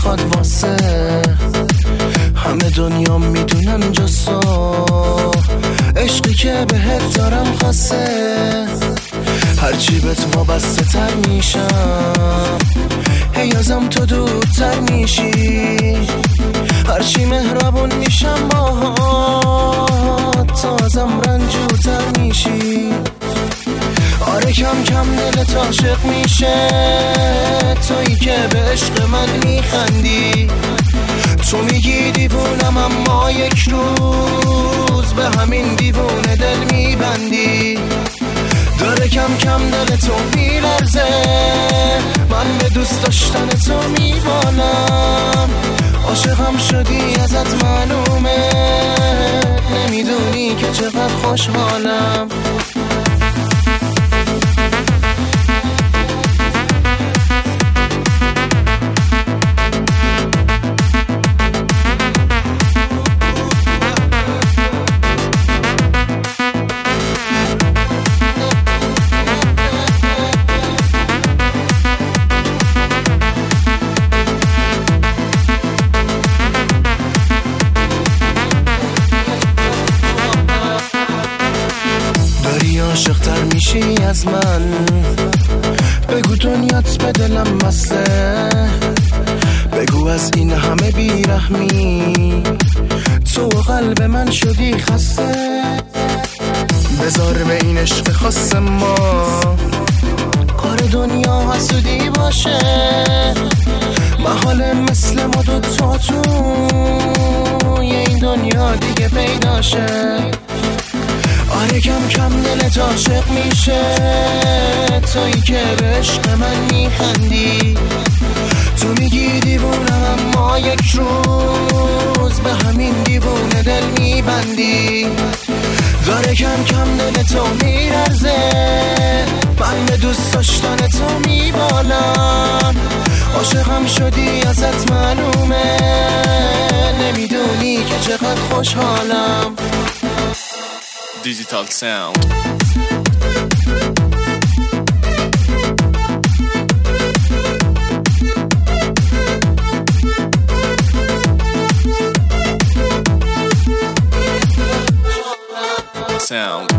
میخواد واسه همه دنیا میدونن جسو عشقی که بهت دارم خاصه. هرچی بهت وابسته تر میشم هی ازم تو دورتر میشی. هرچی مهربون میشم باهات تو ازم رنجورتر میشی. آره کم کم دلت عاشق میشه تویی که به عشق من میخندی. تو میگی دیوونم اما یک روز به همین دیوونه دل میبندی. داره کم کم دل تو میلرزه من به دوست داشتن تو میبالم. عاشقم شدی ازت معلومه نمیدونی که چقدر خوشحالم. عاشق‌تر میشی از من بگو دنیات به دلم مسته. بگو از این همه بیرحمی تو قلب من شدی خسته. بذار به این عشق خاص ما کار دنیا حسودی باشه. محال مثل ما دوتا تو این دنیا دیگه پیداشه. آره کم کم دلت عاشق میشه تویی که به عشق من میخندی. تو میگی دیوونم اما یک روز به همین دیوونه دل میبندی. داره کم کم دل تو میرزه من به دوست داشتن تو میبالم. عاشقم شدی ازت معلومه نمیدونی که چقدر خوشحالم. Digital Sound. Sound.